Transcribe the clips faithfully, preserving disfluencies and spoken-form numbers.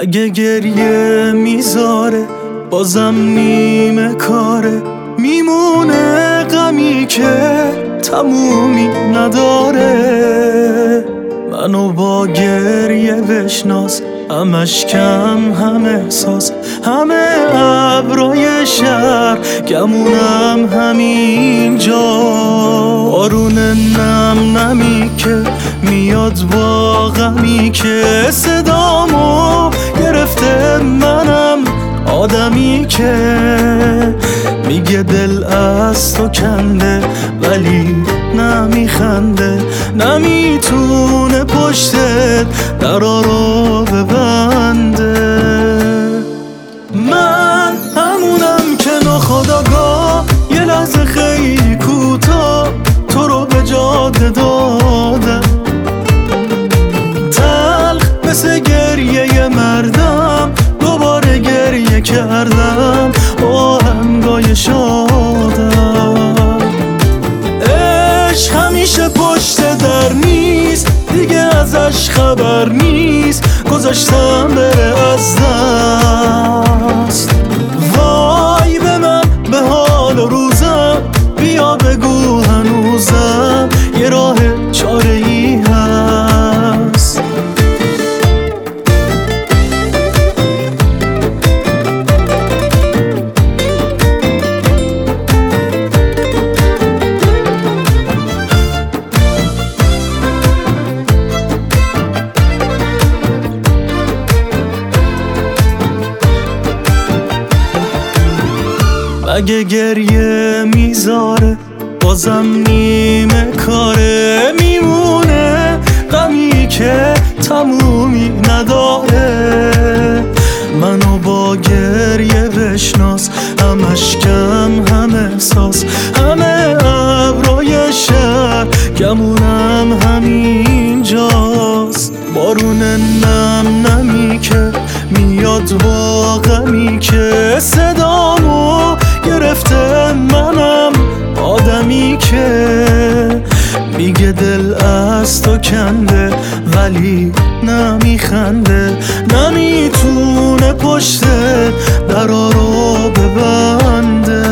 اگه گریه میذاره بازم نیمه کاره، میمونه غمی که تمومی نداره. منو با گریه بشناس، همش کم هم احساس، همه ابرای شهر گمونم همینجا. بارون نم نمی که میاد با غمی که صدامو گرفته، منم آدمی که میگه دل از تو کنده ولی نمیخنده، نمیتونه پشتت درا رو ببنده. من همونم که ناخودآگاه یه لحظه خیلی کوتاه تو رو به جاده دادم، تلخ مثل گریه مردم دوباره گریه کردم با هنگای شادم. عشق همیشه پشت در نیست، دیگه ازش خبر نیست، گذاشتم بره از دست. وای به من به حال و روزم، بیا بگو هنوزم یه راه چاره ای هست. اگه گریه میذاره بازم نیمه کاره، میمونه غمی که تمومی نداره. منو با گریه بشناس، همش کم هم احساس، همه ابرای شهر گمونم همینجاست. بارون نم نمی که میاد با غمی که صدامو گرفته، منم آدمی که میگه دل از تو کنده ولی نمیخنده، نمیتونه پشت درا رو ببنده.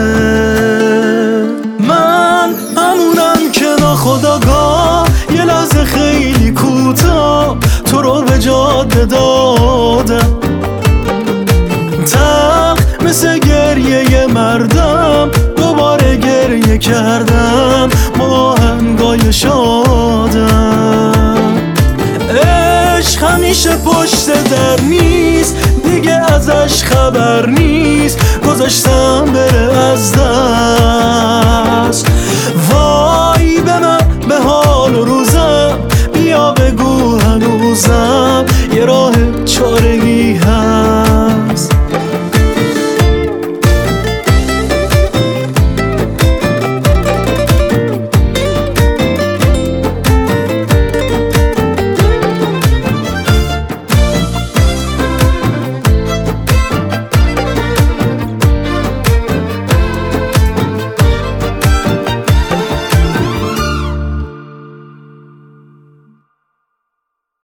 من همونم که ناخودآگاه یه لحظه خیلی کوتاه تو رو به جاده دادم، تلخ مثل گریه مردم دوباره گریه کردم با هنگای شادم. عشق همیشه پشت در نیست، دیگه ازش خبر نیست، گذاشتم بره از دست.